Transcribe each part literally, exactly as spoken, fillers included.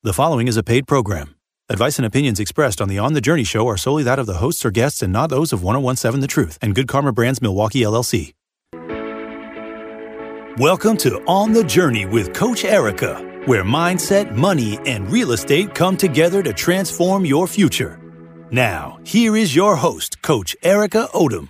The following is a paid program. Advice and opinions expressed on the On the Journey show are solely that of the hosts or guests and not those of ten seventeen The Truth and Good Karma Brands Milwaukee, L L C. Welcome to On the Journey with Coach Erica, where mindset, money, and real estate come together to transform your future. Now, here is your host, Coach Erica Odom.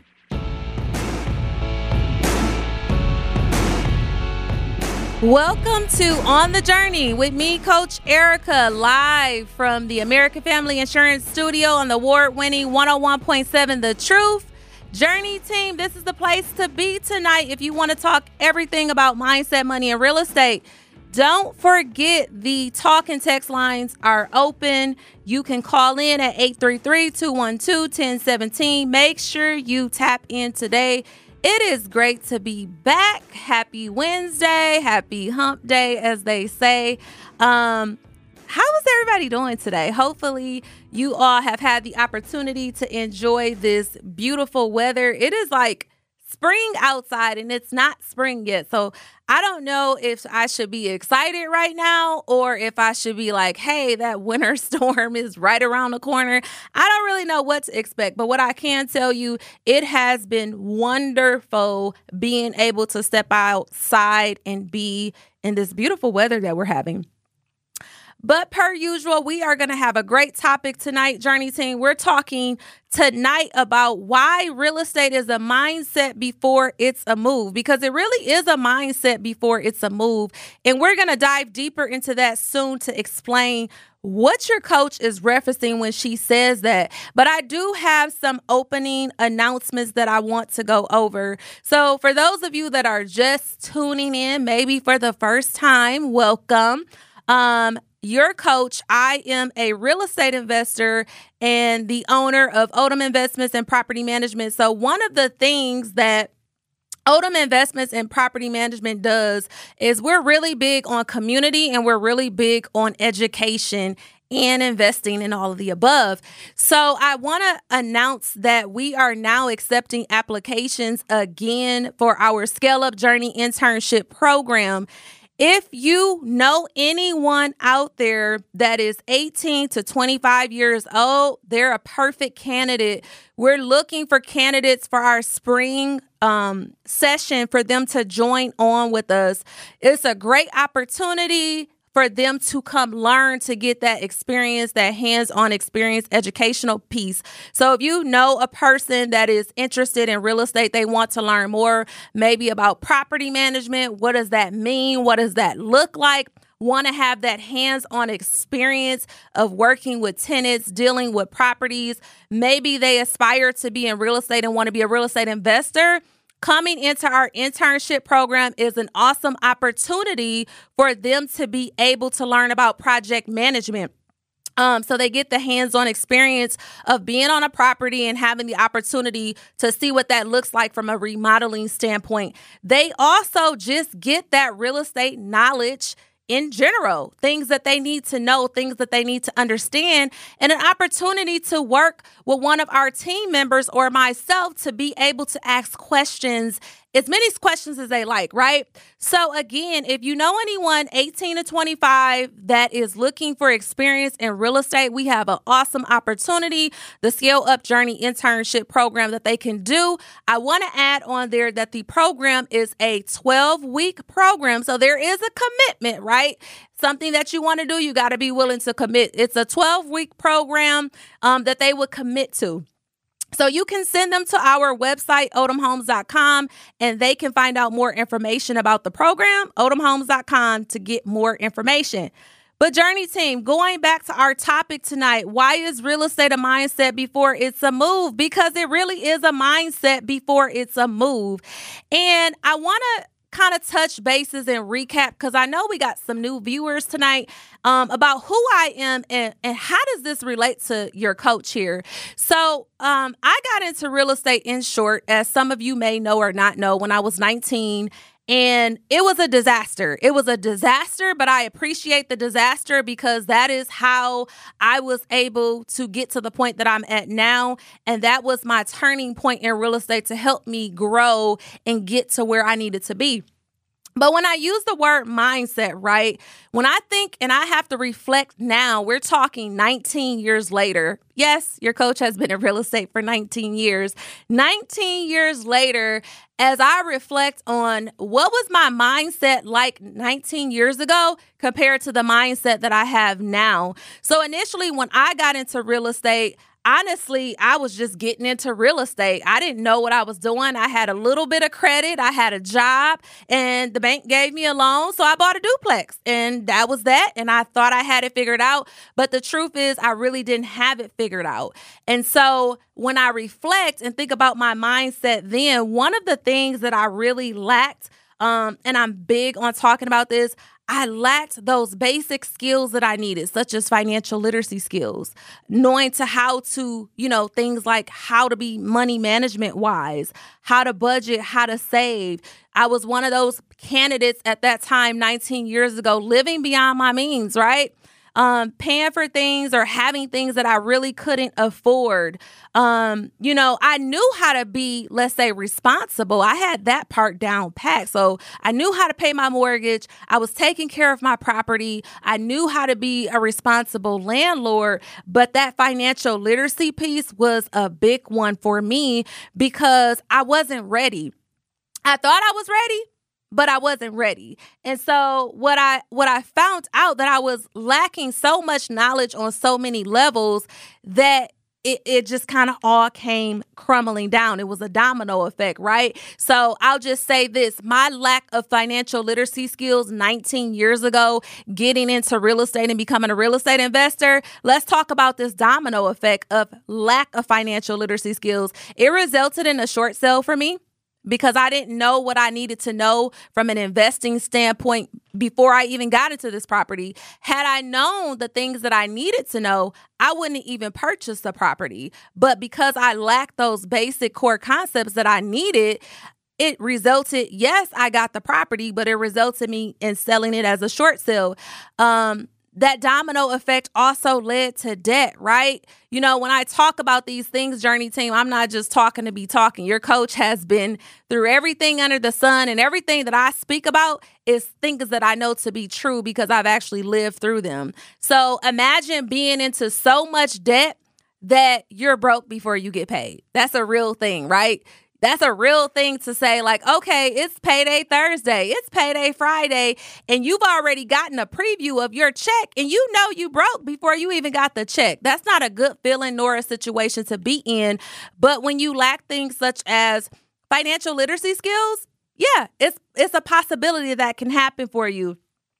Welcome to On the Journey with me, Coach Erica, live from the American Family Insurance Studio on the award-winning one oh one point seven The Truth. Journey team, this is the place to be tonight if you want to talk everything about mindset, money, and real estate. Don't forget the talk and text lines are open. You can call in at eight three three, two one two, one zero one seven. Make sure you tap in today. It is great to be back. Happy Wednesday. Happy hump day, as they say. Um, how is everybody doing today? Hopefully you all have had the opportunity to enjoy this beautiful weather. It is like spring outside and it's not spring yet. So I don't know if I should be excited right now or if I should be like, hey, that winter storm is right around the corner. I don't really know what to expect. But what I can tell you, it has been wonderful being able to step outside and be in this beautiful weather that we're having. But per usual, we are going to have a great topic tonight, Journey Team. We're talking tonight about why real estate is a mindset before it's a move, because it really is a mindset before it's a move. And we're going to dive deeper into that soon to explain what your coach is referencing when she says that. But I do have some opening announcements that I want to go over. So for those of you that are just tuning in, maybe for the first time, welcome. Um, Your coach, I am a real estate investor and the owner of Odom Investments and Property Management. So one of the things that Odom Investments and Property Management does is we're really big on community and we're really big on education and investing in all of the above. So I want to announce that we are now accepting applications again for our Scale Up Journey internship program. If you know anyone out there that is eighteen to twenty-five years old, they're a perfect candidate. We're looking for candidates for our spring um, session for them to join on with us. It's a great opportunity for them to come learn, to get that experience, that hands-on experience, educational piece. So if you know a person that is interested in real estate, they want to learn more, maybe about property management, what does that mean? What does that look like? Want to have that hands-on experience of working with tenants, dealing with properties. Maybe they aspire to be in real estate and want to be a real estate investor. Coming into our internship program is an awesome opportunity for them to be able to learn about project management. Um, so they get the hands-on experience of being on a property and having the opportunity to see what that looks like from a remodeling standpoint. They also just get that real estate knowledge in general, things that they need to know, things that they need to understand, and an opportunity to work with one of our team members or myself to be able to ask questions, as many questions as they like, right? So again, if you know anyone eighteen to twenty-five that is looking for experience in real estate, we have an awesome opportunity, the Scale Up Journey internship program that they can do. I want to add on there that the program is a twelve-week program, so there is a commitment, right? Something that you want to do, you got to be willing to commit. It's a twelve-week program um, that they would commit to. So you can send them to our website, odom homes dot com, and they can find out more information about the program, odom homes dot com, to get more information. But Journey Team, going back to our topic tonight, why is real estate a mindset before it's a move? Because it really is a mindset before it's a move. And I want to kind of touch bases and recap, because I know we got some new viewers tonight um, about who I am and, and how does this relate to your coach here. So um, I got into real estate, in short, as some of you may know or not know, when I was nineteen. And it was a disaster. It was a disaster, but I appreciate the disaster because that is how I was able to get to the point that I'm at now. And that was my turning point in real estate to help me grow and get to where I needed to be. But when I use the word mindset, right, when I think and I have to reflect now, we're talking nineteen years later. Yes, your coach has been in real estate for nineteen years. nineteen years later, as I reflect on what was my mindset like nineteen years ago compared to the mindset that I have now. So initially, when I got into real estate, honestly, I was just getting into real estate. I didn't know what I was doing. I had a little bit of credit. I had a job and the bank gave me a loan. So I bought a duplex and that was that. And I thought I had it figured out. But the truth is I really didn't have it figured out. And so when I reflect and think about my mindset then, one of the things that I really lacked, um, and I'm big on talking about this, I lacked those basic skills that I needed, such as financial literacy skills, knowing to how to, you know, things like how to be money management wise, how to budget, how to save. I was one of those candidates at that time, nineteen years ago, living beyond my means, right? Um, paying for things or having things that I really couldn't afford. Um, you know, I knew how to be, let's say, responsible. I had that part down pat. So I knew how to pay my mortgage. I was taking care of my property. I knew how to be a responsible landlord. But that financial literacy piece was a big one for me because I wasn't ready. I thought I was ready, but I wasn't ready. And so what I what I found out that I was lacking so much knowledge on so many levels that it, it just kind of all came crumbling down. It was a domino effect, right? So I'll just say this, my lack of financial literacy skills nineteen years ago, getting into real estate and becoming a real estate investor, let's talk about this domino effect of lack of financial literacy skills. It resulted in a short sale for me, because I didn't know what I needed to know from an investing standpoint before I even got into this property. Had I known the things that I needed to know, I wouldn't even purchase the property. But because I lacked those basic core concepts that I needed, it resulted, yes, I got the property, but it resulted me in selling it as a short sale. Um, That domino effect also led to debt, right? You know, when I talk about these things, Journey Team, I'm not just talking to be talking. Your coach has been through everything under the sun, and everything that I speak about is things that I know to be true because I've actually lived through them. So imagine being into so much debt that you're broke before you get paid. That's a real thing, right? That's a real thing to say, like, okay, it's payday Thursday, it's payday Friday, and you've already gotten a preview of your check, and you know you broke before you even got the check. That's not a good feeling nor a situation to be in. But when you lack things such as financial literacy skills, yeah, it's it's a possibility that can happen for you.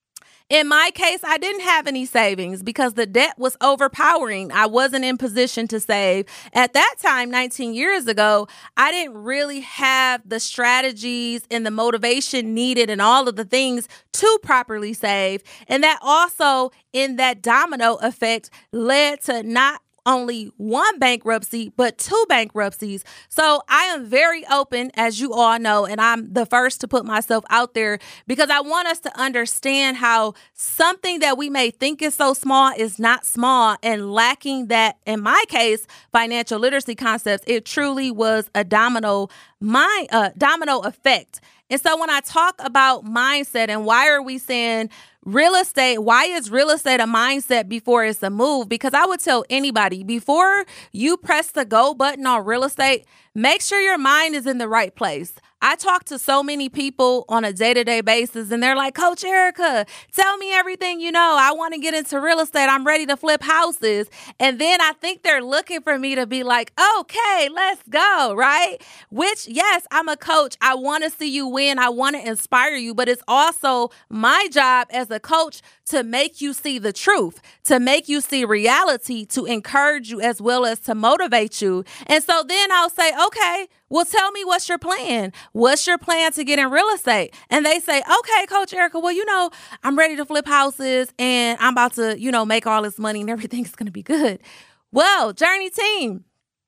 In my case, I didn't have any savings because the debt was overpowering. I wasn't in position to save. At that time, nineteen years ago, I didn't really have the strategies and the motivation needed and all of the things to properly save. And that also, in that domino effect, led to not only one bankruptcy, but two bankruptcies. So I am very open, as you all know, and I'm the first to put myself out there because I want us to understand how something that we may think is so small is not small, and lacking that, in my case, financial literacy concepts, it truly was a domino, my uh, domino effect. And so when I talk about mindset and why are we saying real estate, why is real estate a mindset before it's a move? Because I would tell anybody, before you press the go button on real estate, make sure your mind is in the right place. I talk to so many people on a day-to-day basis, and they're like, Coach Erica, tell me everything you know. I want to get into real estate. I'm ready to flip houses. And then I think they're looking for me to be like, okay, let's go, right? Which, yes, I'm a coach. I want to see you win. I want to inspire you, but it's also my job as a coach to make you see the truth, to make you see reality, to encourage you as well as to motivate you. And so then I'll say, okay, well, tell me what's your plan? What's your plan to get in real estate? And they say, okay, Coach Erica, well, you know, I'm ready to flip houses and I'm about to, you know, make all this money and everything's going to be good. Well, Journey Team,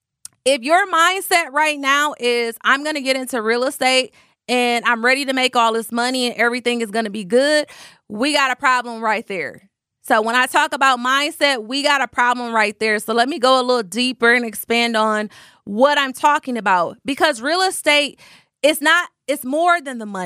if your mindset right now is I'm going to get into real estate and I'm ready to make all this money and everything is going to be good, we got a problem right there. So when I talk about mindset, we got a problem right there. So let me go a little deeper and expand on what I'm talking about, because real estate is not, it's more than the money.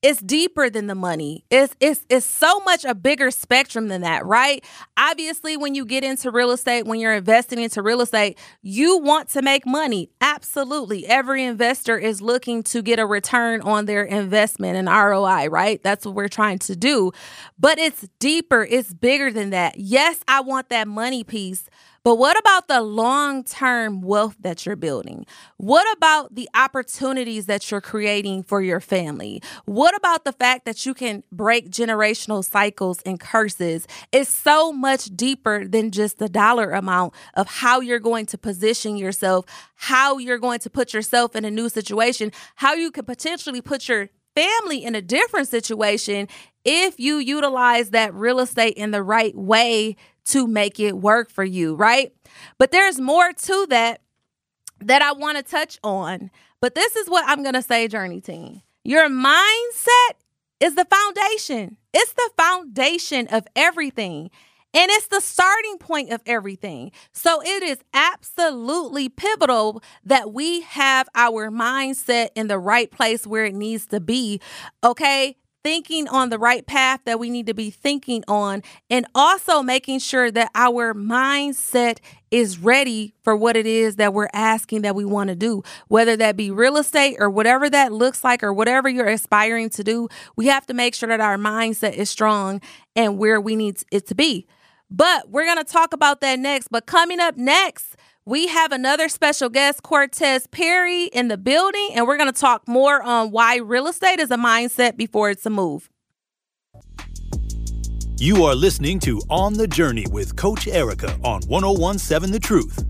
it's deeper than the money. It's, it's, it's so much a bigger spectrum than that, right? Obviously, when you get into real estate, when you're investing into real estate, you want to make money. Absolutely. Every investor is looking to get a return on their investment and R O I, right? That's what we're trying to do. But it's deeper. It's bigger than that. Yes, I want that money piece. But what about the long-term wealth that you're building? What about the opportunities that you're creating for your family? What about the fact that you can break generational cycles and curses? It's so much deeper than just the dollar amount of how you're going to position yourself, how you're going to put yourself in a new situation, how you could potentially put your family in a different situation if you utilize that real estate in the right way to make it work for you, right? But there's more to that that I want to touch on. But this is what I'm going to say, Journey Team. Your mindset is the foundation. It's the foundation of everything. And it's the starting point of everything. So it is absolutely pivotal that we have our mindset in the right place where it needs to be, okay? Thinking on the right path that we need to be thinking on, and also making sure that our mindset is ready for what it is that we're asking that we want to do, whether that be real estate or whatever that looks like or whatever you're aspiring to do. We have to make sure that our mindset is strong and where we need it to be. But we're going to talk about that next. But coming up next, we have another special guest, Cortez Perry, in the building, and we're going to talk more on why real estate is a mindset before it's a move. You are listening to On the Journey with Coach Erica on one oh one point seven The Truth.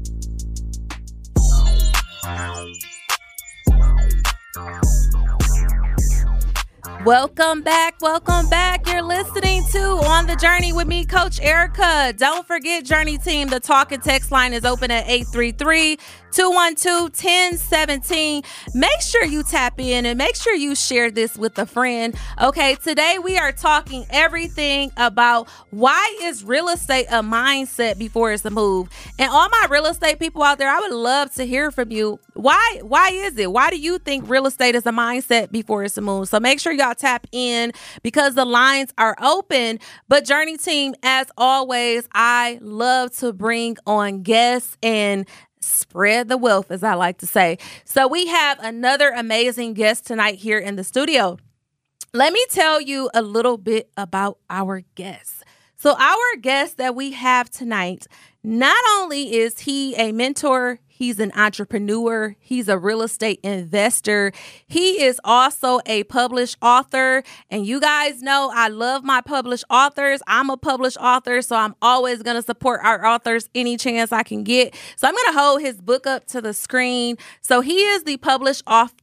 Welcome back. Welcome back. You're listening to On the Journey with me, Coach Erica. Don't forget, Journey Team, the talk and text line is open at eight three three, two one two, one oh one seven. Make sure you tap in and make sure you share this with a friend. Okay, today we are talking everything about why is real estate a mindset before it's a move. And all my real estate people out there, I would love to hear from you. Why, why is it? Why do you think real estate is a mindset before it's a move? So make sure y'all tap in because the lines are open. But Journey Team, as always, I love to bring on guests and spread the wealth, as I like to say. So we have another amazing guest tonight here in the studio. Let me tell you a little bit about our guest. So our guest that we have tonight, not only is he a mentor, he's an entrepreneur, he's a real estate investor, he is also a published author. And you guys know I love my published authors. I'm a published author, so I'm always going to support our authors any chance I can get. So I'm going to hold his book up to the screen. So he is the published author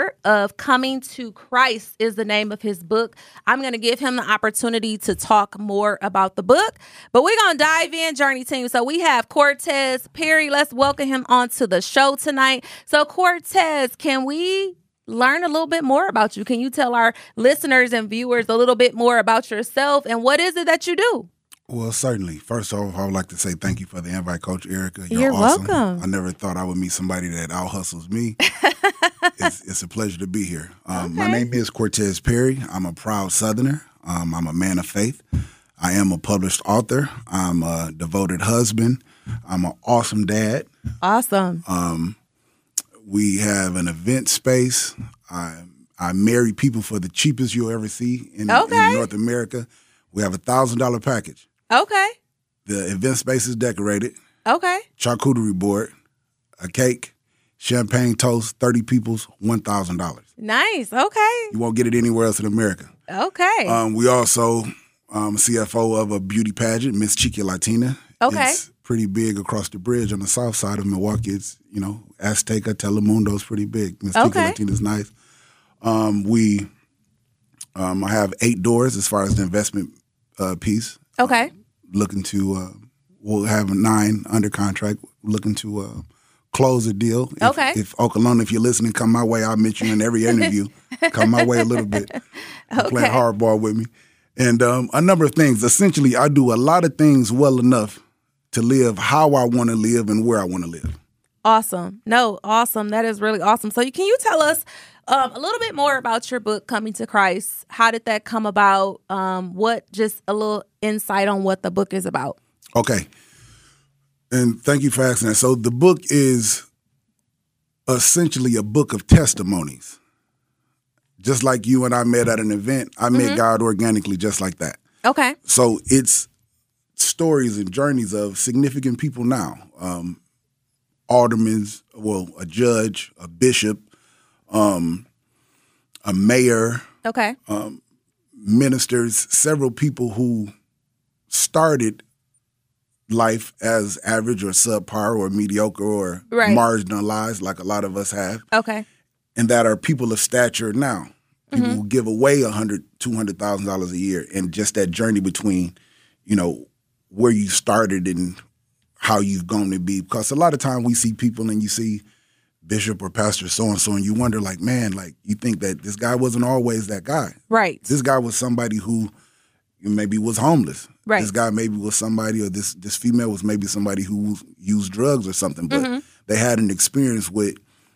of Coming to Christ is the name of his book. I'm going to give him the opportunity to talk more about the book, but we're going to dive in, Journey Team. So we have Cortez Perry. Let's welcome him onto the show tonight. So Cortez, can we learn a little bit more about you? Can you tell our listeners and viewers a little bit more about yourself and what is it that you do? Well, certainly. First off, I would like to say thank you for the invite, Coach Erica. You're, You're awesome. welcome. I never thought I would meet somebody that out-hustles me. it's, it's a pleasure to be here. Um, okay. My name is Cortez Perry. I'm a proud Southerner. Um, I'm a man of faith. I am a published author. I'm a devoted husband. I'm an awesome dad. Awesome. Um, we have an event space. I, I marry people for the cheapest you'll ever see in, okay. in North America. We have a one thousand dollars package. Okay. The event space is decorated. Okay. Charcuterie board, a cake, champagne toast, thirty people's, one thousand dollars. Nice. Okay. You won't get it anywhere else in America. Okay. Um, we also um, C F O of a beauty pageant, Miss Chica Latina. Okay. It's pretty big across the bridge on the south side of Milwaukee. It's, you know, Azteca, Telemundo's pretty big. Miss Okay. Chica Latina's nice. Um, we, um, I have eight doors as far as the investment uh, piece. Okay. Um, looking to, uh, we'll have nine under contract, looking to uh, close a deal. If, Okay. If Oklahoma, if you're listening, come my way. I'll meet you in every interview. Come my way a little bit. Okay. Play hardball with me. And um, a number of things. Essentially, I do a lot of things well enough to live how I want to live and where I want to live. Awesome. No, awesome. That is really awesome. So can you tell us um, a little bit more about your book, Coming to Christ. How did that come about? Um, what, just a little insight on what the book is about. Okay. And thank you for asking that. So the book is essentially a book of testimonies. Just like you and I met at an event, I mm-hmm. met God organically just like that. Okay. So it's stories and journeys of significant people now. Um, aldermans, well, a judge, a bishop, um, a mayor, okay, um, ministers, several people who started life as average or subpar or mediocre or right. marginalized like a lot of us have. Okay. And that are people of stature now. People mm-hmm. who give away one hundred thousand dollars, two hundred thousand dollars a year, and just that journey between, you know, where you started and how you've gone to be. Because a lot of time we see people and you see bishop or pastor so-and-so and you wonder like, man, like you think that this guy wasn't always that guy. Right. This guy was somebody who maybe was homeless. Right. This guy maybe was somebody, or this this female was maybe somebody who used drugs or something, but mm-hmm. they had an experience with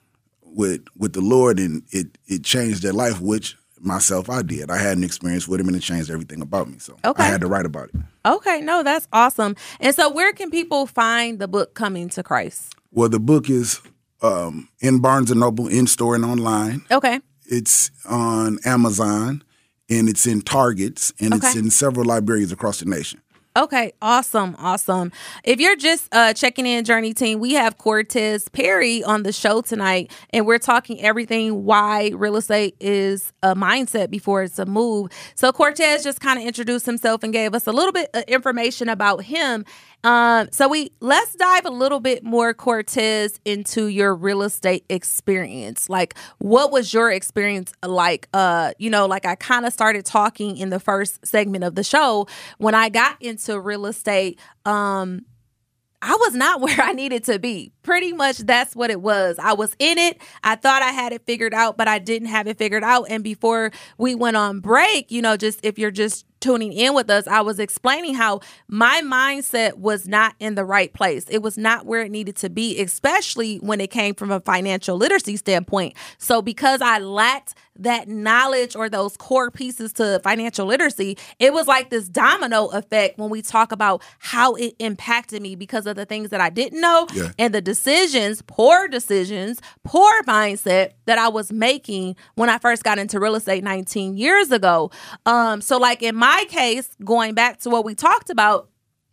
with with the Lord, and it it changed their life, which myself I did. I had an experience with him, and it changed everything about me. So okay. I had to write about it. Okay, no, that's awesome. And so where can people find the book Coming to Christ? Well, the book is um, in Barnes and Noble, in store and online. Okay. It's on Amazon. And it's in Targets, and okay. it's in several libraries across the nation. Okay, awesome, awesome. If you're just uh, checking in, Journey Team, we have Cortez Perry on the show tonight, and we're talking everything why real estate is a mindset before it's a move. So Cortez just kind of introduced himself and gave us a little bit of information about him. Um, so we let's dive a little bit more, Cortez, into your real estate experience. Like, what was your experience like? Uh, you know, like I kind of started talking in the first segment of the show when I got into real estate. Um, I was not where I needed to be. Pretty much that's what it was. I was in it. I thought I had it figured out, but I didn't have it figured out. And before we went on break, you know, just if you're just tuning in with us, I was explaining how my mindset was not in the right place. It was not where it needed to be, especially when it came from a financial literacy standpoint. So because I lacked that knowledge or those core pieces to financial literacy, it was like this domino effect when we talk about how it impacted me because of the things that I didn't know yeah. and the decisions, poor decisions, poor mindset that I was making when I first got into real estate nineteen years ago. Um, so like in my case, going back to what we talked about,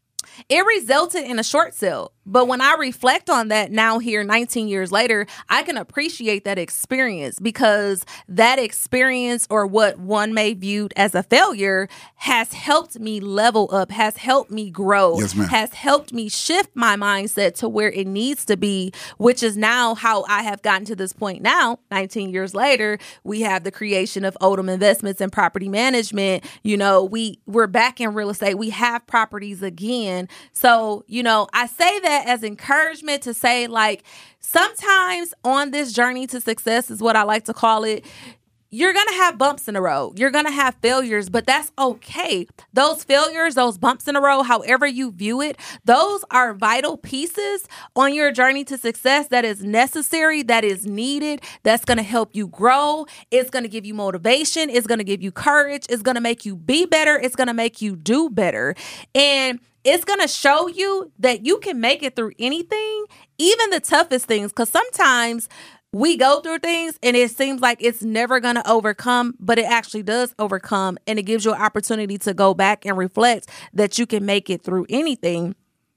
it resulted in a short sale. But when I reflect on that now here nineteen years later, I can appreciate that experience because that experience, or what one may view as a failure, has helped me level up, has helped me grow, yes, ma'am. has helped me shift my mindset to where it needs to be, which is now how I have gotten to this point now. nineteen years later, we have the creation of Odom Investments and Property Management. You know, we, we're back in real estate. We have properties again. So, you know, I say that as encouragement to say, like, sometimes on this journey to success is what I like to call it. You're going to have bumps in the road. You're going to have failures, but that's okay. Those failures, those bumps in the road, however you view it, those are vital pieces on your journey to success that is necessary, that is needed, that's going to help you grow. It's going to give you motivation. It's going to give you courage. It's going to make you be better. It's going to make you do better. And it's going to show you that you can make it through anything, even the toughest things, because sometimes we go through things and it seems like it's never going to overcome, but it actually does overcome. And it gives you an opportunity to go back and reflect that you can make it through anything.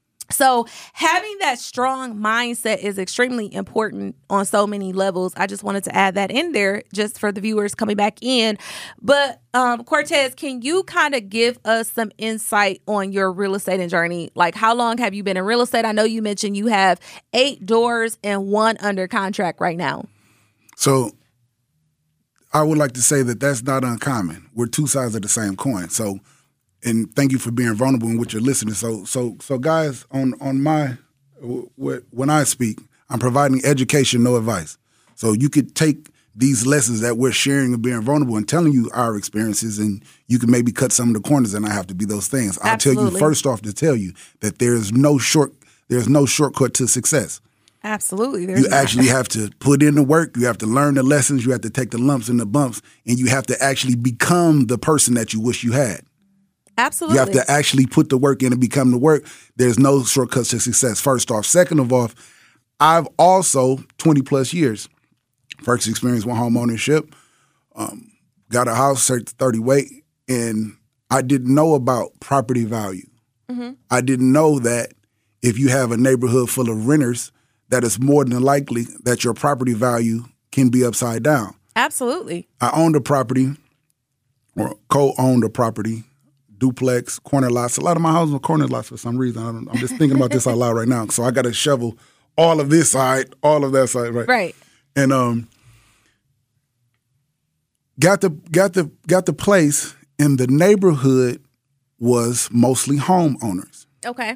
So having that strong mindset is extremely important on so many levels. I just wanted to add that in there just for the viewers coming back in. But um, Cortez, can you kind of give us some insight on your real estate journey? Like, how long have you been in real estate? I know you mentioned you have eight doors and one under contract right now. So I would like to say that that's not uncommon. We're two sides of the same coin. So and thank you for being vulnerable in what you're listening. So, so, so, guys, on on my w- w- when I speak, I'm providing education, no advice. So you could take these lessons that we're sharing and being vulnerable and telling you our experiences, and you can maybe cut some of the corners and not have to be those things. Absolutely. I'll tell you first off to tell you that there's no short there's no shortcut to success. Absolutely. There's You not. actually have to put in the work. You have to learn the lessons. You have to take the lumps and the bumps, and you have to actually become the person that you wish you had. Absolutely. You have to actually put the work in and become the work. There's no shortcuts to success, first off. Second of all, I've also, twenty plus years, first experience with home ownership, um, got a house, thirty weight, and I didn't know about property value. Mm-hmm. I didn't know that if you have a neighborhood full of renters, that it's more than likely that your property value can be upside down. Absolutely. I owned a property or co-owned a property, duplex, corner lots. A lot of my houses were corner lots for some reason. I don't, I'm just thinking about this out loud right now. So I got to shovel all of this side, all of that side, right? Right. And um, got the got the got the place, and the neighborhood was mostly homeowners. Okay.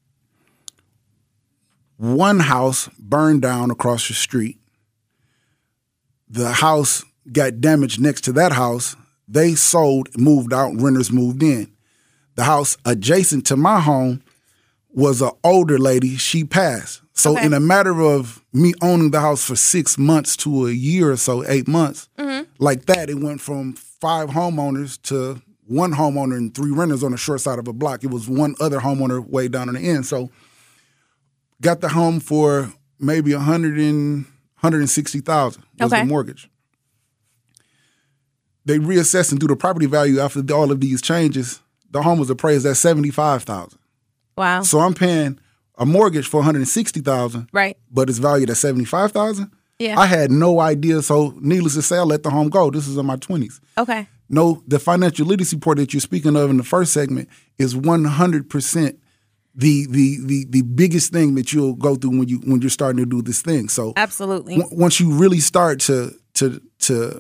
One house burned down across the street. The house got damaged next to that house. They sold, moved out, renters moved in. The house adjacent to my home was an older lady. She passed. So Okay. in a matter of me owning the house for six months to a year or so, eight months, Mm-hmm. like that, it went from five homeowners to one homeowner and three renters on the short side of a block. It was one other homeowner way down on the end. So got the home for maybe one hundred and one hundred sixty thousand was Okay. the mortgage. They reassessed and do the property value after all of these changes. The home was appraised at seventy-five thousand. Wow. So I'm paying a mortgage for one hundred sixty thousand, Right. but it's valued at seventy-five thousand. Yeah. I had no idea. So needless to say, I let the home go. This is in my twenties. Okay. No, the financial literacy report that you're speaking of in the first segment is one hundred percent the the the the biggest thing that you'll go through when you when you're starting to do this thing. So Absolutely. w- once you really start to to to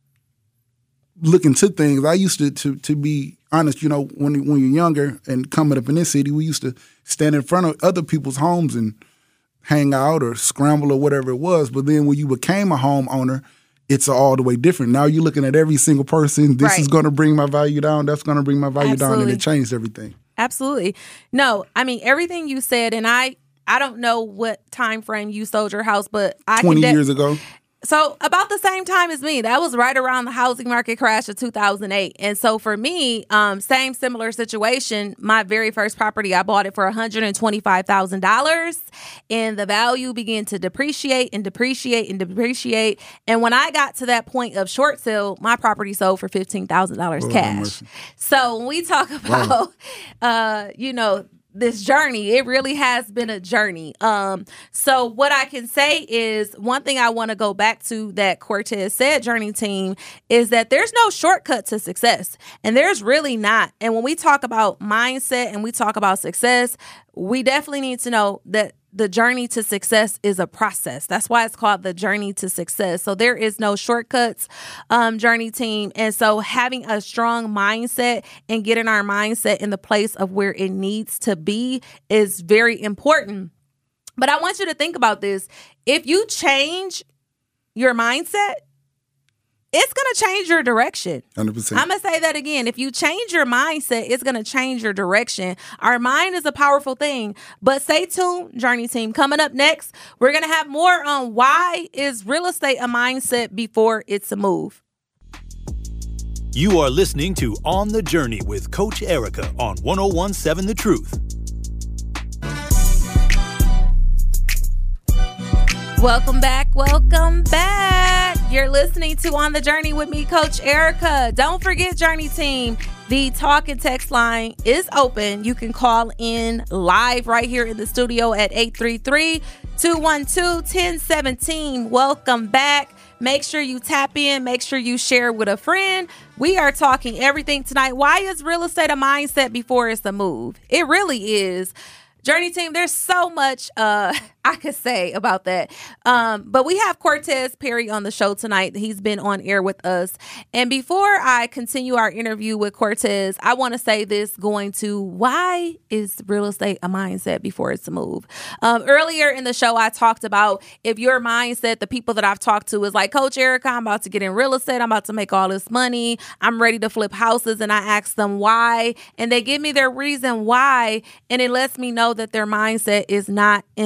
look into things, I used to to to be honest. You know, when when you're younger and coming up in this city, we used to stand in front of other people's homes and hang out or scramble or whatever it was. But then when you became a homeowner, it's all the way different. Now you're looking at every single person. This Right. is going to bring my value down. That's going to bring my value down, and Absolutely. it changed everything. Absolutely. No, I mean, everything you said, and I I don't know what time frame you sold your house, but I Twenty can de- years ago. So about the same time as me, that was right around the housing market crash of two thousand eight. And so for me, um, same similar situation. My very first property, I bought it for one hundred twenty-five thousand dollars, and the value began to depreciate and depreciate and depreciate. And when I got to that point of short sale, my property sold for fifteen thousand dollars Lord have cash. mercy. So when we talk about, uh, you know, this journey, it really has been a journey. Um, so what I can say is one thing I want to go back to that Cortez said, Journey Team, is that there's no shortcut to success, and there's really not. And when we talk about mindset and we talk about success, we definitely need to know that the journey to success is a process. That's why it's called the journey to success. So there is no shortcuts, um, Journey Team. And so having a strong mindset and getting our mindset in the place of where it needs to be is very important. But I want you to think about this. If you change your mindset, it's going to change your direction. one hundred percent. I'm going to say that again. If you change your mindset, it's going to change your direction. Our mind is a powerful thing. But stay tuned, Journey Team. Coming up next, we're going to have more on why is real estate a mindset before it's a move. You are listening to On the Journey with Coach Erica on one oh one point seven The Truth. Welcome back. Welcome back. You're listening to On the Journey with me, Coach Erica. Don't forget, Journey Team, the talk and text line is open. You can call in live right here in the studio at eight three three, two one two, one oh one seven. Welcome back. Make sure you tap in. Make sure you share with a friend. We are talking everything tonight. Why is real estate a mindset before it's a move? It really is. Journey Team, there's so much uh, I could say about that. Um, but we have Cortez Perry on the show tonight. He's been on air with us. And before I continue our interview with Cortez, I want to say this going to why is real estate a mindset before it's a move? Um, earlier in the show, I talked about if your mindset, the people that I've talked to is like, Coach Erica, I'm about to get in real estate. I'm about to make all this money. I'm ready to flip houses. And I ask them why. And they give me their reason why. And it lets me know that their mindset is not in the right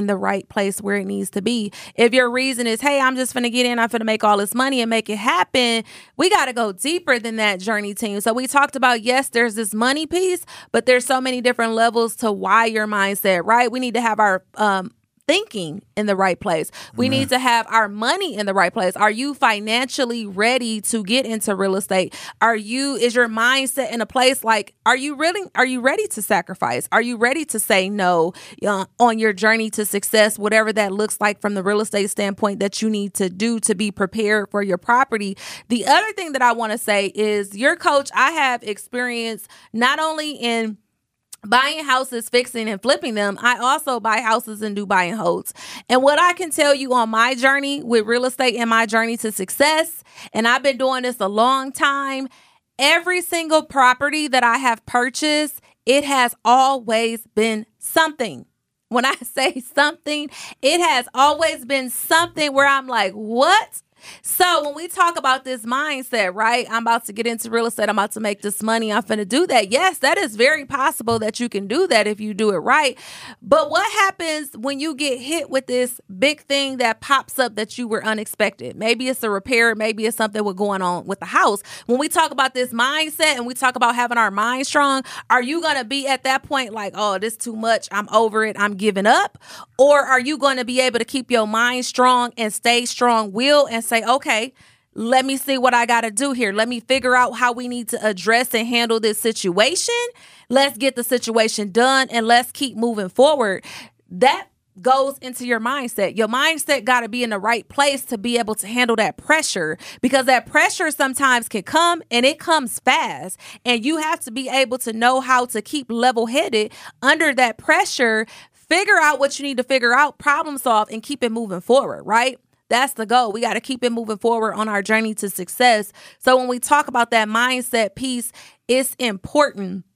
right place where it needs to be. If your reason is, hey, I'm just going to get in, I'm going to make all this money and make it happen, we got to go deeper than that, journey team. So we talked about, yes, there's this money piece, but there's so many different levels to why your mindset, right? We need to have our um, thinking in the right place. We mm-hmm. need to have our money in the right place. Are you financially ready to get into real estate? Are you, is your mindset in a place like, are you really, are you ready to sacrifice? Are you ready to say no uh, on your journey to success, whatever that looks like from the real estate standpoint that you need to do to be prepared for your property? The other thing that I want to say is, your coach, I have experience not only in buying houses, fixing and flipping them, I also buy houses and do buy and holds. And what I can tell you on my journey with real estate and my journey to success, and I've been doing this a long time, every single property that I have purchased, it has always been something. When I say something, it has always been something where I'm like, what? So when we talk about this mindset, right, I'm about to get into real estate, I'm about to make this money, I'm finna do that. Yes, that is very possible that you can do that if you do it right. But what happens when you get hit with this big thing that pops up that you were unexpected? Maybe it's a repair, maybe it's something with going on with the house. When we talk about this mindset and we talk about having our mind strong, are you going to be at that point like, oh, this is too much, I'm over it, I'm giving up? Or are you going to be able to keep your mind strong and stay strong-willed and say, okay, let me see what I got to do here. Let me figure out how we need to address and handle this situation. Let's get the situation done and let's keep moving forward. That goes into your mindset. Your mindset got to be in the right place to be able to handle that pressure, because that pressure sometimes can come and it comes fast. And you have to be able to know how to keep level-headed under that pressure, figure out what you need to figure out, problem solve, and keep it moving forward, right? That's the goal. We got to keep it moving forward on our journey to success. So when we talk about that mindset piece, it's important,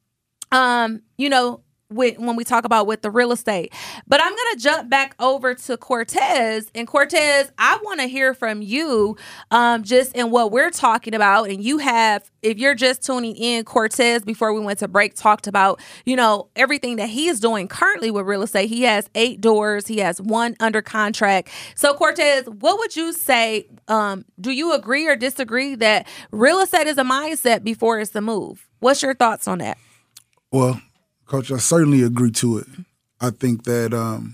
um, you know, with, when we talk about with the real estate. But I'm going to jump back over to Cortez. And Cortez, I want to hear from you um, just in what we're talking about. And you have, if you're just tuning in, Cortez, before we went to break, talked about, you know, everything that he is doing currently with real estate. He has eight doors. He has one under contract. So Cortez, what would you say? Um, do you agree or disagree that real estate is a mindset before it's a move? What's your thoughts on that? Well, Coach, I certainly agree to it. I think that um,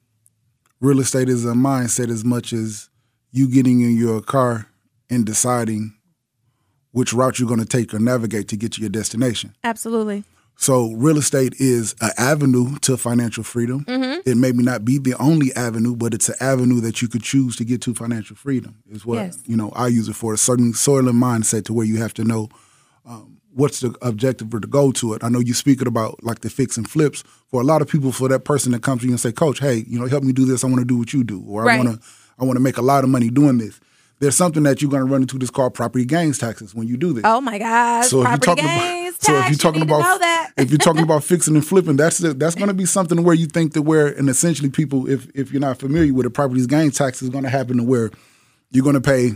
real estate is a mindset as much as you getting in your car and deciding which route you're going to take or navigate to get to your destination. Absolutely. So real estate is an avenue to financial freedom. Mm-hmm. It may not be the only avenue, but it's an avenue that you could choose to get to financial freedom is what, yes. you know, I use it for, a certain soil and mindset to where you have to know um, what's the objective or the goal to it. I know you're speaking about like the fix and flips. For a lot of people, for that person that comes to you and say, Coach, hey, you know, help me do this. I want to do what you do. Or right. I want to I want to make a lot of money doing this. There's something that you're going to run into that's called property gains taxes when you do this. Oh, my gosh. So property gains about, tax, so if you're talking you about, know that. if you're talking about fixing and flipping, that's the, that's going to be something where you think that where, and essentially people, if if you're not familiar with it, property gains tax is going to happen to where you're going to pay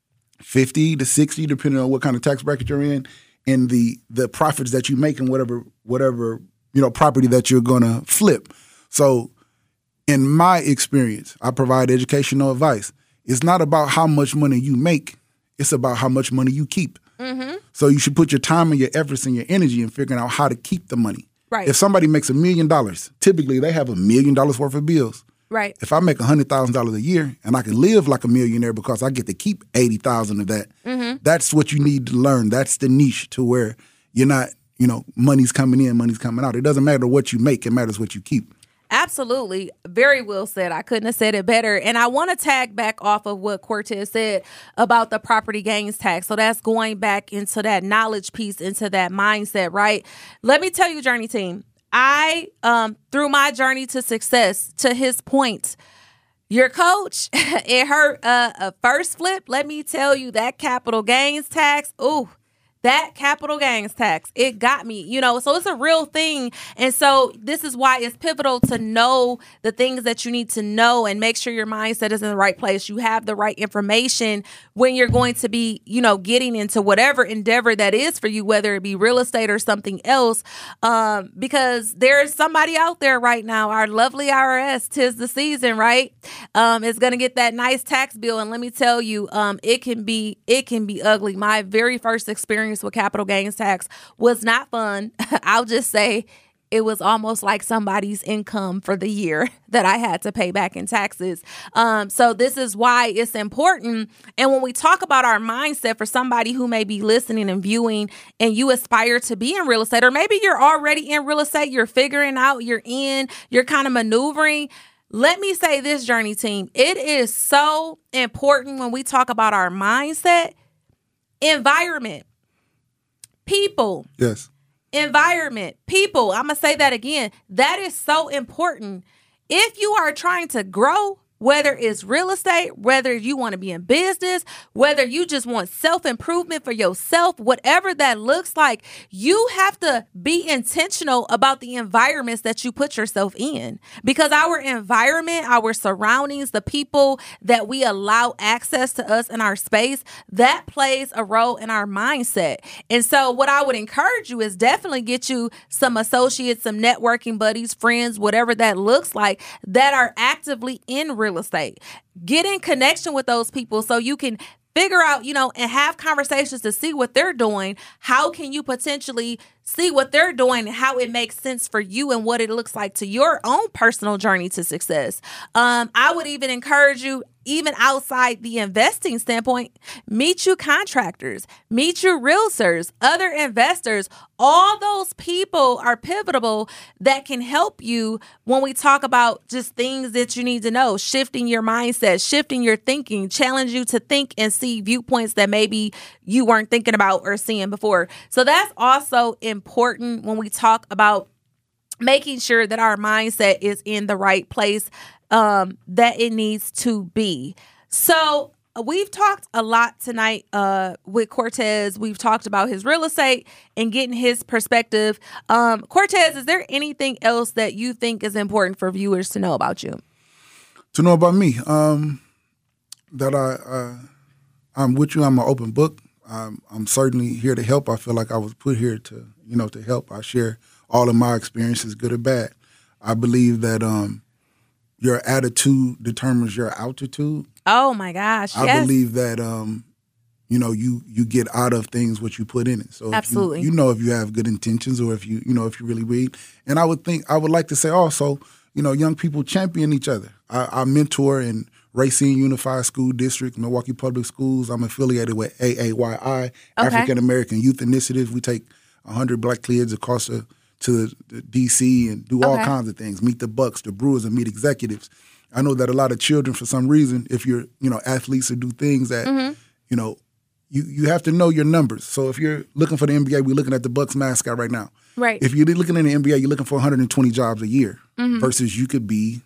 fifty to sixty, depending on what kind of tax bracket you're in, and the the profits that you make in whatever whatever you know property that you're gonna flip. So, in my experience, I provide educational advice. It's not about how much money you make; it's about how much money you keep. Mm-hmm. So you should put your time and your efforts and your energy in figuring out how to keep the money. Right. If somebody makes a million dollars, typically they have a million dollars worth of bills. Right. If I make one hundred thousand dollars a year and I can live like a millionaire because I get to keep eighty thousand dollars of that, mm-hmm. that's what you need to learn. That's the niche to where you're not, you know, money's coming in, money's coming out. It doesn't matter what you make. It matters what you keep. Absolutely. Very well said. I couldn't have said it better. And I want to tag back off of what Cortez said about the property gains tax. So that's going back into that knowledge piece, into that mindset, right? Let me tell you, Journey Team, I, um, through my journey to success, to his point, your coach, it hurt uh, a first flip. Let me tell you, that capital gains tax, ooh, that capital gains tax, it got me, you know, so it's a real thing. And so this is why it's pivotal to know the things that you need to know and make sure your mindset is in the right place. You have the right information when you're going to be, you know, getting into whatever endeavor that is for you, whether it be real estate or something else, um, because there's somebody out there right now, our lovely I R S, 'tis the season, right? Um, is going to get that nice tax bill. And let me tell you, um, it can be, it can be ugly. My very first experience with capital gains tax was not fun. I'll just say it was almost like somebody's income for the year that I had to pay back in taxes. Um, so this is why it's important. And when we talk about our mindset for somebody who may be listening and viewing and you aspire to be in real estate, or maybe you're already in real estate, you're figuring out, you're in, you're kind of maneuvering. Let me say this, Journey Team, it is so important when we talk about our mindset, environment. People. Yes. Environment. People. I'm going to say that again. That is so important. If you are trying to grow, whether it's real estate, whether you want to be in business, whether you just want self-improvement for yourself, whatever that looks like, you have to be intentional about the environments that you put yourself in. Because our environment, our surroundings, the people that we allow access to us in our space, that plays a role in our mindset. And so what I would encourage you is definitely get you some associates, some networking buddies, friends, whatever that looks like, that are actively in real estate. Get in connection with those people so you can figure out, you know, and have conversations to see what they're doing. How can you potentially see what they're doing and how it makes sense for you and what it looks like to your own personal journey to success? Um, I would even encourage you, even outside the investing standpoint, meet you contractors, meet you realtors, other investors. All those people are pivotal that can help you when we talk about just things that you need to know, shifting your mindset, shifting your thinking, challenge you to think and see viewpoints that maybe you weren't thinking about or seeing before. So that's also important when we talk about making sure that our mindset is in the right place um, that it needs to be. So we've talked a lot tonight uh, with Cortez. We've talked about his real estate and getting his perspective. Um, Cortez, is there anything else that you think is important for viewers to know about you? To know about me, um, that I, uh, I'm with you. I'm an open book. I'm, I'm certainly here to help. I feel like I was put here to, you know, to help. I share all of my experiences, good or bad. I believe that um, your attitude determines your altitude. Oh my gosh! I yes. believe that um, you know you you get out of things what you put in it. So absolutely, if you, you know if you have good intentions or if you you know if you really read. And I would think I would like to say also, you know, young people champion each other. I, I mentor in Racine Unified School District, Milwaukee Public Schools. I'm affiliated with A A Y I, okay. African American Youth Initiative. We take one hundred black kids across the to the, the D C and do all okay. kinds of things. Meet the Bucks, the Brewers, and meet executives. I know that a lot of children, for some reason, if you're, you know, athletes or do things that, mm-hmm. you know, you, you have to know your numbers. So if you're looking for the N B A, we're looking at the Bucks mascot right now. Right. If you're looking at the N B A, you're looking for one hundred twenty jobs a year mm-hmm. versus you could be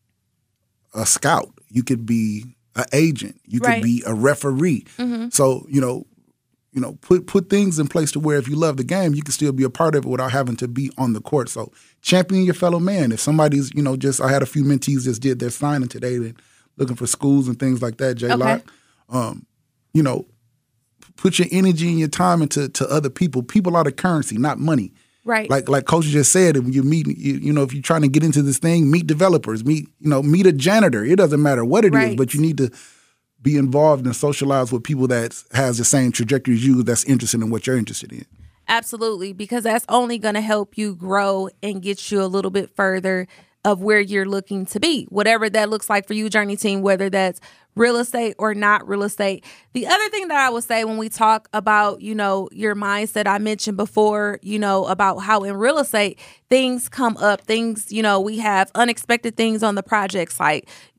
a scout. You could be an agent. You could right. be a referee. Mm-hmm. So, you know, you know, put put things in place to where if you love the game, you can still be a part of it without having to be on the court. So champion your fellow man. If somebody's, you know, just I had a few mentees just did their signing today, and looking for schools and things like that. J okay. Lock, um, you know, put your energy and your time into to other people. People are the currency, not money. Right. Like like Coach just said, when you meet, you, you know, if you're trying to get into this thing, meet developers, meet you know, meet a janitor. It doesn't matter what it right. is, but you need to be involved and socialize with people that has the same trajectory as you, that's interested in what you're interested in. Absolutely, because that's only going to help you grow and get you a little bit further of where you're looking to be, whatever that looks like for you, Journey Team, whether that's real estate or not real estate. The other thing that I would say when we talk about, you know, your mindset, I mentioned before, you know, about how in real estate, things come up, things, you know, we have unexpected things on the project site.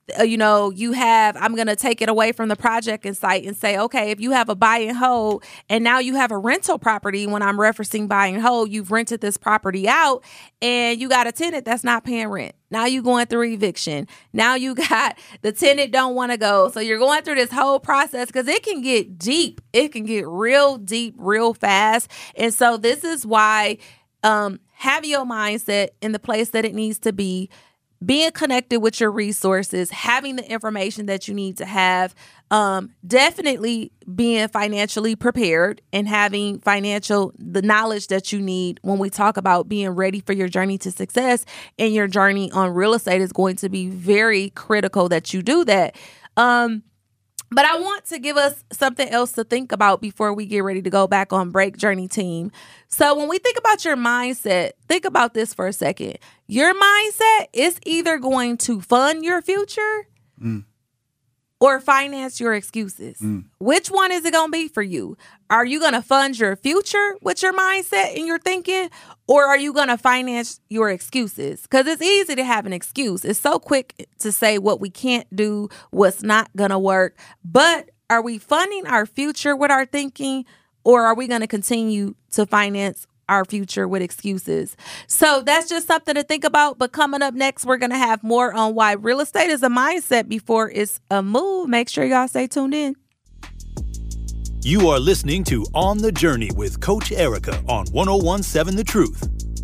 uh, you know, you have, I'm going to take it away from the project and site and say, okay, if you have a buy and hold and now you have a rental property, when I'm referencing buy and hold, you've rented this property out and you got a tenant that's not paying rent. Now you going through eviction. Now you got the tenant don't want to go. So you're going through this whole process because it can get deep. It can get real deep, real fast. And so this is why um, have your mindset in the place that it needs to be. Being connected with your resources, having the information that you need to have, um, definitely being financially prepared and having financial, the knowledge that you need when we talk about being ready for your journey to success and your journey on real estate is going to be very critical that you do that. Um, But I want to give us something else to think about before we get ready to go back on break, Journey Team. So when we think about your mindset, think about this for a second. Your mindset is either going to fund your future mm. or finance your excuses. Mm. Which one is it going to be for you? Are you going to fund your future with your mindset and your thinking, or are you going to finance your excuses? Because it's easy to have an excuse. It's so quick to say what we can't do, what's not going to work. But are we funding our future with our thinking, or are we going to continue to finance our future with excuses? So that's just something to think about. But coming up next, we're going to have more on why real estate is a mindset before it's a move. Make sure y'all stay tuned in. You are listening to On the Journey with Coach Erica on one oh one point seven The Truth.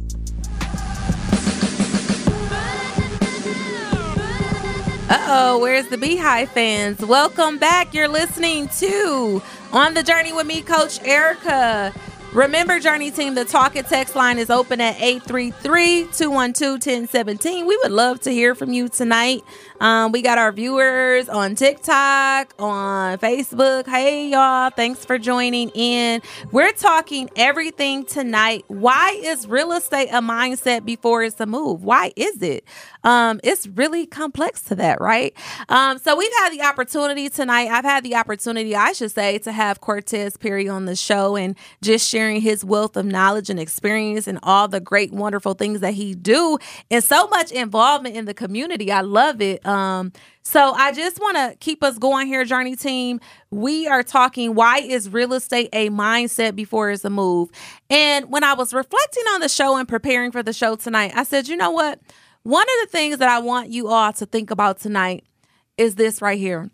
Uh-oh, where's the Beehive fans? Welcome back. You're listening to On the Journey with me, Coach Erica. Remember, Journey Team, the talk and text line is open at eight three three, two one two, one zero one seven. We would love to hear from you tonight. Um, we got our viewers on TikTok, on Facebook. Hey, y'all. Thanks for joining in. We're talking everything tonight. Why is real estate a mindset before it's a move? Why is it? Um, it's really complex to that, right? Um, so we've had the opportunity tonight. I've had the opportunity, I should say, to have Cortez Perry on the show and just sharing his wealth of knowledge and experience and all the great, wonderful things that he do and so much involvement in the community. I love it. Um, so I just want to keep us going here, Journey Team. We are talking, why is real estate a mindset before it's a move? And when I was reflecting on the show and preparing for the show tonight, I said, you know what? One of the things that I want you all to think about tonight is this right here.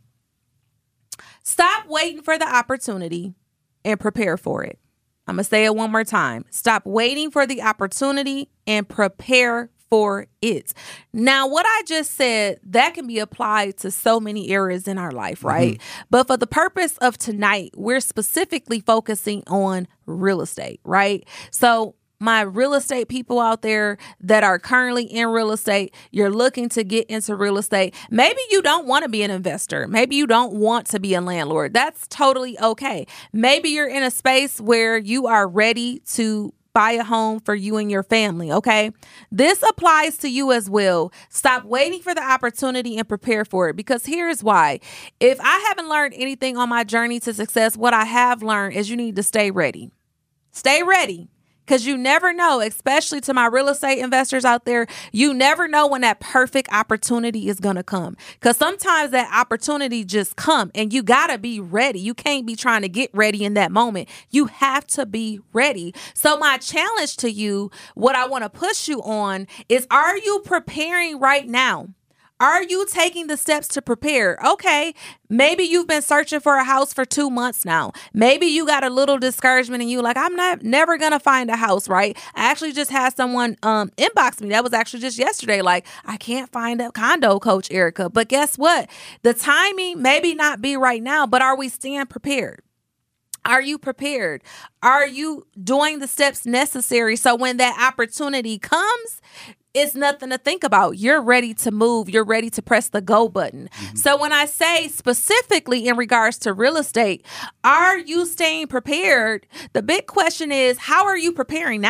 Stop waiting for the opportunity and prepare for it. I'm going to say it one more time. Stop waiting for the opportunity and prepare for it. Now, what I just said, that can be applied to so many areas in our life, right? Mm-hmm. But for the purpose of tonight, we're specifically focusing on real estate, right? So my real estate people out there that are currently in real estate, you're looking to get into real estate. Maybe you don't want to be an investor. Maybe you don't want to be a landlord. That's totally okay. Maybe you're in a space where you are ready to buy a home for you and your family, okay? This applies to you as well. Stop waiting for the opportunity and prepare for it, because here's why. If I haven't learned anything on my journey to success, what I have learned is you need to stay ready. Stay ready. Because you never know, especially to my real estate investors out there, you never know when that perfect opportunity is going to come. Because sometimes that opportunity just come and you got to be ready. You can't be trying to get ready in that moment. You have to be ready. So my challenge to you, what I want to push you on is, are you preparing right now? Are you taking the steps to prepare? Okay, maybe you've been searching for a house for two months now. Maybe you got a little discouragement and you like, I'm not never going to find a house, right? I actually just had someone um, inbox me. That was actually just yesterday. Like, I can't find a condo, Coach Erica. But guess what? The timing maybe not be right now, but are we staying prepared? Are you prepared? Are you doing the steps necessary so when that opportunity comes, it's nothing to think about? You're ready to move. You're ready to press the go button. Mm-hmm. So when I say specifically in regards to real estate, are you staying prepared? The big question is, how are you preparing now?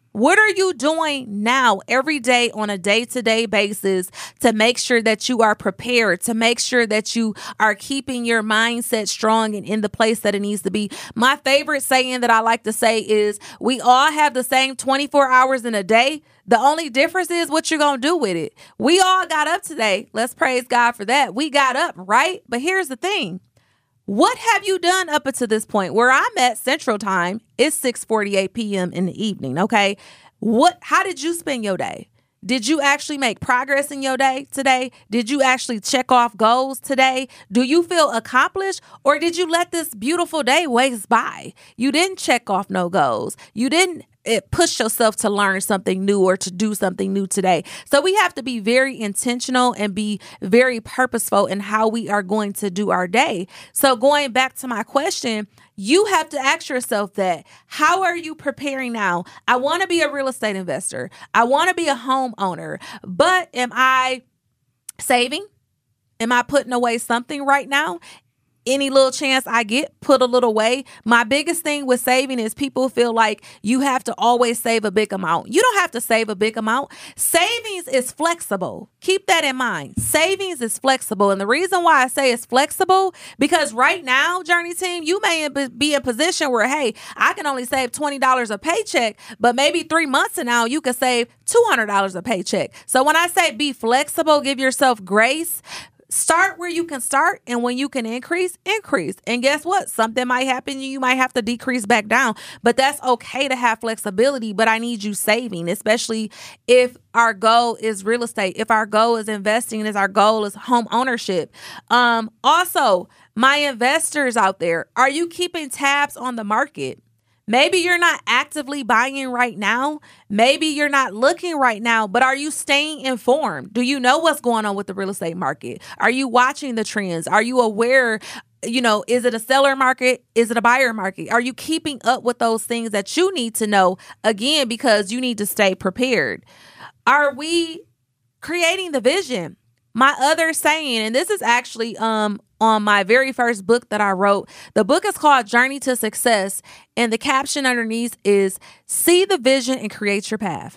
What are you doing now every day on a day-to-day basis to make sure that you are prepared, to make sure that you are keeping your mindset strong and in the place that it needs to be? My favorite saying that I like to say is, we all have the same twenty-four hours in a day. The only difference is what you're going to do with it. We all got up today. Let's praise God for that. We got up, right? But here's the thing. What have you done up until this point? Where I'm at Central Time, it's six forty-eight p.m. in the evening, okay? What? How did you spend your day? Did you actually make progress in your day today? Did you actually check off goals today? Do you feel accomplished, or did you let this beautiful day waste by? You didn't check off no goals. You didn't it push yourself to learn something new or to do something new today. So we have to be very intentional and be very purposeful in how we are going to do our day. So going back to my question, you have to ask yourself that. How are you preparing now? I want to be a real estate investor. I want to be a homeowner, but am I saving? Am I putting away something right now? Any little chance I get, put a little away. My biggest thing with saving is people feel like you have to always save a big amount. You don't have to save a big amount. Savings is flexible. Keep that in mind. Savings is flexible. And the reason why I say it's flexible, because right now, Journey Team, you may be in a position where, hey, I can only save twenty dollars a paycheck, but maybe three months from now, you can save two hundred dollars a paycheck. So when I say be flexible, give yourself grace. Start where you can start, and when you can increase, increase. And guess what? Something might happen. You might have to decrease back down, but that's okay to have flexibility. But I need you saving, especially if our goal is real estate, if our goal is investing, if our goal is home ownership. Um, also, my investors out there, are you keeping tabs on the market? Maybe you're not actively buying right now. Maybe you're not looking right now, but are you staying informed? Do you know what's going on with the real estate market? Are you watching the trends? Are you aware? You know, is it a seller market? Is it a buyer market? Are you keeping up with those things that you need to know? Again, because you need to stay prepared. Are we creating the vision? My other saying, and this is actually um on my very first book that I wrote. The book is called Journey to Success, and the caption underneath is, see the vision and create your path.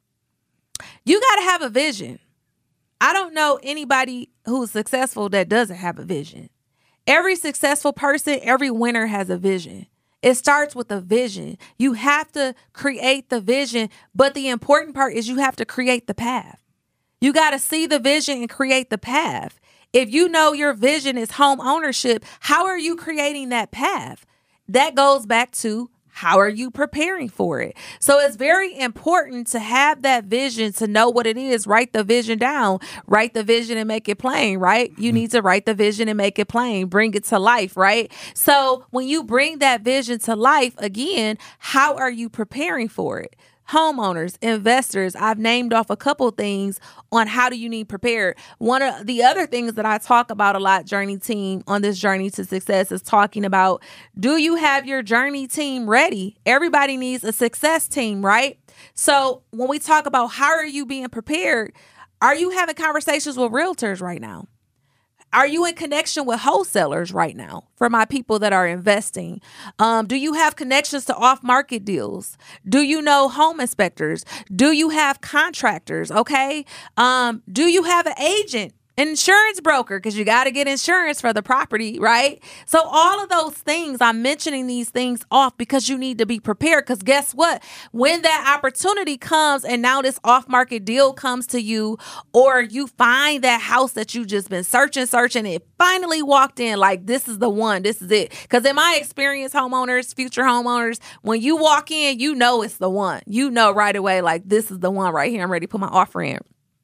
You got to have a vision. I don't know anybody who's successful that doesn't have a vision. Every successful person, every winner has a vision. It starts with a vision. You have to create the vision, but the important part is you have to create the path. You got to see the vision and create the path. If you know your vision is home ownership, how are you creating that path? That goes back to, how are you preparing for it? So it's very important to have that vision, to know what it is. Write the vision down. Write the vision and make it plain, right? You need to write the vision and make it plain. Bring it to life, right? So when you bring that vision to life, again, how are you preparing for it? Homeowners, investors, I've named off a couple things on how do you need prepared. One of the other things that I talk about a lot, Journey Team, on this journey to success is talking about, do you have your journey team ready? Everybody needs a success team, right? So when we talk about how are you being prepared, are you having conversations with realtors right now? Are you in connection with wholesalers right now for my people that are investing? Um, do you have connections to off-market deals? Do you know home inspectors? Do you have contractors? Okay. Um, do you have an agent? Insurance broker, because you got to get insurance for the property, right? So all of those things, I'm mentioning these things off because you need to be prepared. Because guess what? When that opportunity comes and now this off-market deal comes to you, or you find that house that you just been searching, searching, it finally walked in, like, this is the one, this is it. Because in my experience, homeowners, future homeowners, when you walk in, you know it's the one. You know right away, like, this is the one right here. I'm ready to put my offer in.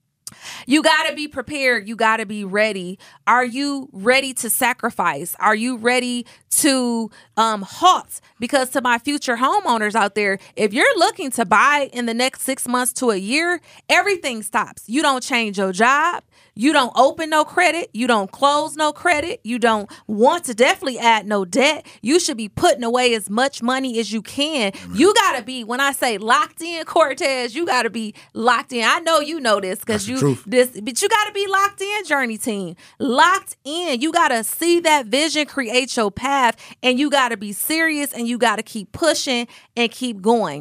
You got to be prepared. You got to be ready. Are you ready to sacrifice? Are you ready to um, halt? Because to my future homeowners out there, if you're looking to buy in the next six months to a year, everything stops. You don't change your job. You don't open no credit. You don't close no credit. You don't want to definitely add no debt. You should be putting away as much money as you can. Amen. You got to be, when I say locked in, Cortez, you got to be locked in. I know you know this because you this, but you got to be locked in, Journey Team. Locked in. You got to see that vision, create your path, and you got to be serious, and you got to keep pushing and keep going.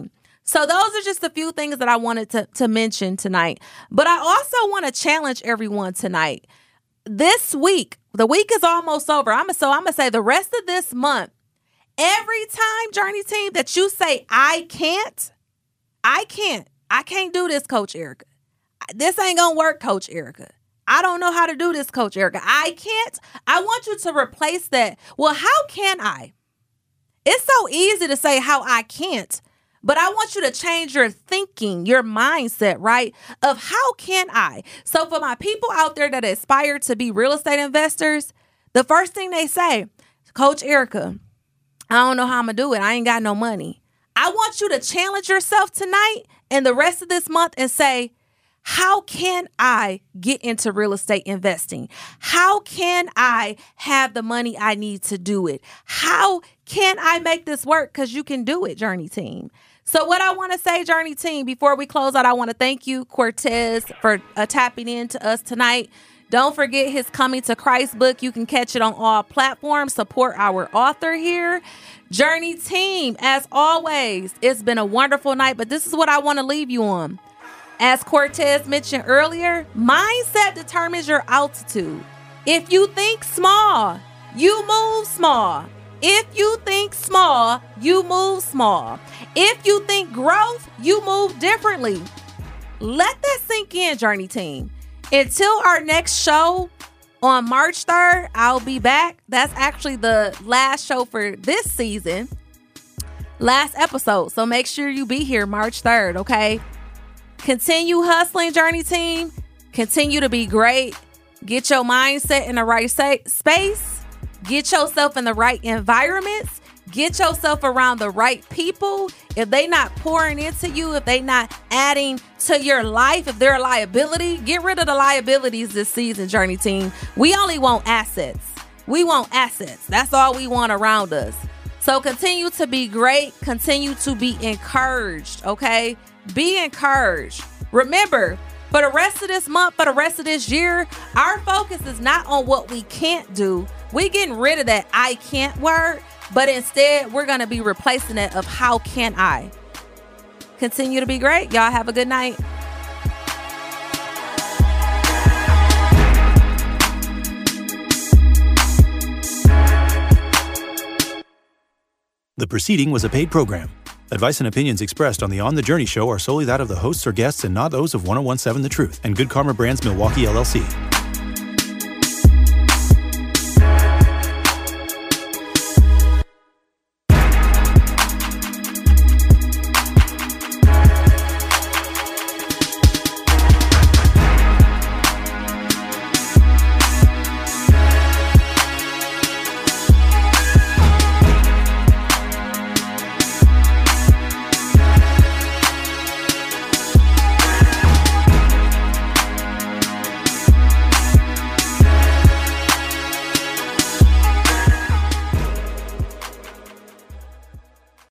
So those are just a few things that I wanted to, to mention tonight. But I also want to challenge everyone tonight. This week, the week is almost over. I'm so I'm going to say the rest of this month, every time, Journey Team, that you say, I can't, I can't, I can't do this, Coach Erica. This ain't going to work, Coach Erica. I don't know how to do this, Coach Erica. I can't. I want you to replace that. Well, how can I? It's so easy to say how I can't, but I want you to change your thinking, your mindset, right? Of how can I? So for my people out there that aspire to be real estate investors, the first thing they say, Coach Erica, I don't know how I'm going to do it. I ain't got no money. I want you to challenge yourself tonight and the rest of this month and say, how can I get into real estate investing? How can I have the money I need to do it? How can I make this work? Because you can do it, Journey Team. So what I want to say, Journey Team, before we close out, I want to thank you, Cortez, for uh, tapping into us tonight. Don't forget his Coming to Christ book. You can catch it on all platforms. Support our author here. Journey Team, as always, it's been a wonderful night, but this is what I want to leave you on. As Cortez mentioned earlier, mindset determines your altitude. If you think small, you move small. If you think small, you move small. If you think growth, you move differently. Let that sink in, Journey Team. Until our next show on March third, I'll be back. That's actually the last show for this season. Last episode. So make sure you be here March third, okay? Continue hustling, Journey Team. Continue to be great. Get your mindset in the right sa- space. Get yourself in the right environments. Get yourself around the right people. If they not pouring into you, if they not adding to your life, if they're a liability, get rid of the liabilities this season, Journey Team. We only want assets. We want assets. That's all we want around us. So continue to be great. Continue to be encouraged, okay? Be encouraged. Remember, for the rest of this month, for the rest of this year, our focus is not on what we can't do. We're getting rid of that I can't word, but instead we're going to be replacing it of how can I. Continue to be great. Y'all have a good night. The preceding was a paid program. Advice and opinions expressed on the On the Journey show are solely that of the hosts or guests and not those of one oh one seven The Truth and Good Karma Brands Milwaukee, L L C.